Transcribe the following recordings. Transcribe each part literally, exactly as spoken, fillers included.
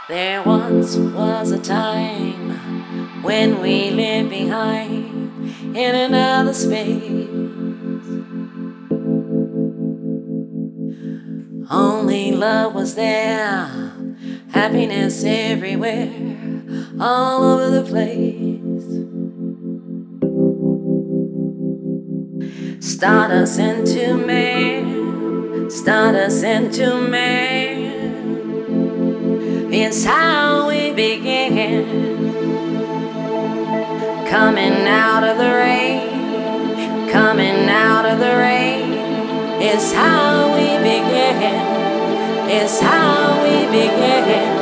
There once was a time when we lived behind in another space. Only love was there, happiness everywhere, all over the place. Start us into man, start us into man. It's how we began, coming out of the rain, coming out of the rain. It's how we began, it's how we began.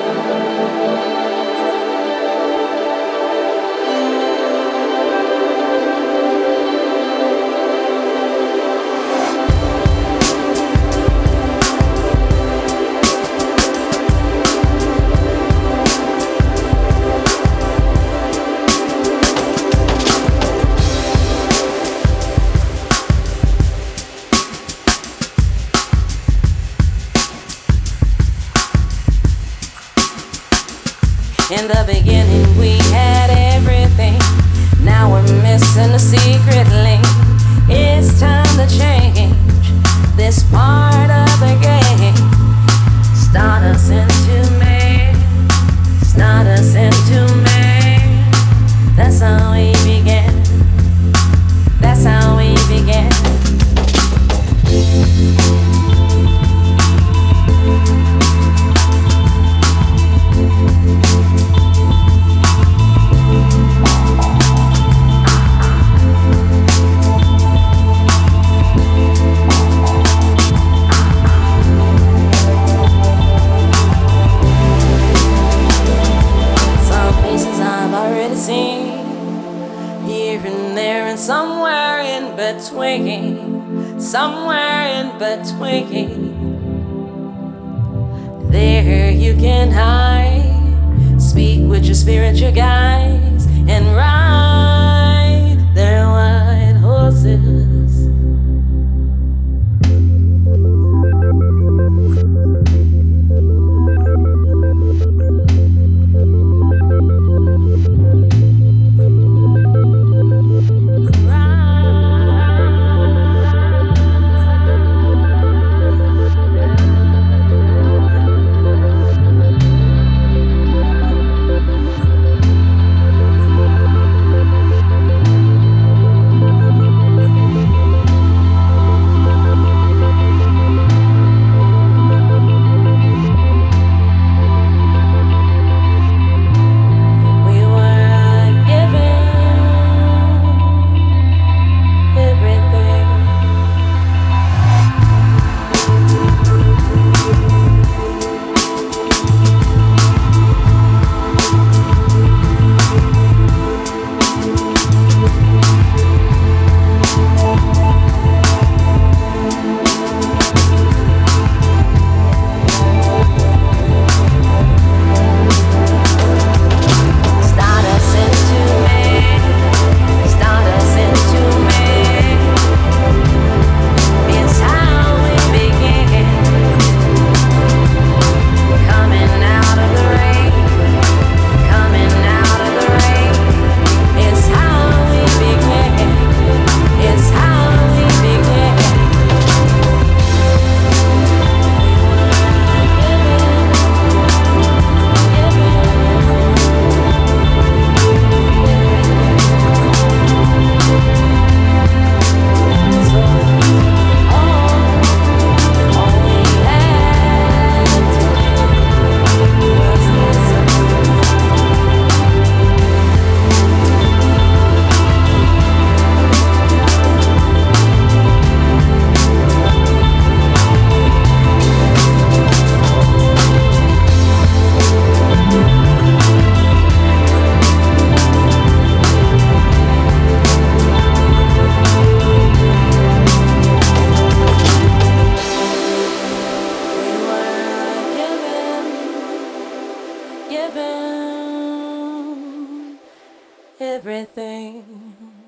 In the beginning we had everything. Now we're missing a secret link. It's time to change this part of the game. Start us into man, start us into man. That's how we began, that's how we began. Here and there and somewhere in between, somewhere in between. There you can hide, speak with your spiritual guides, and ride their white horses. Given everything.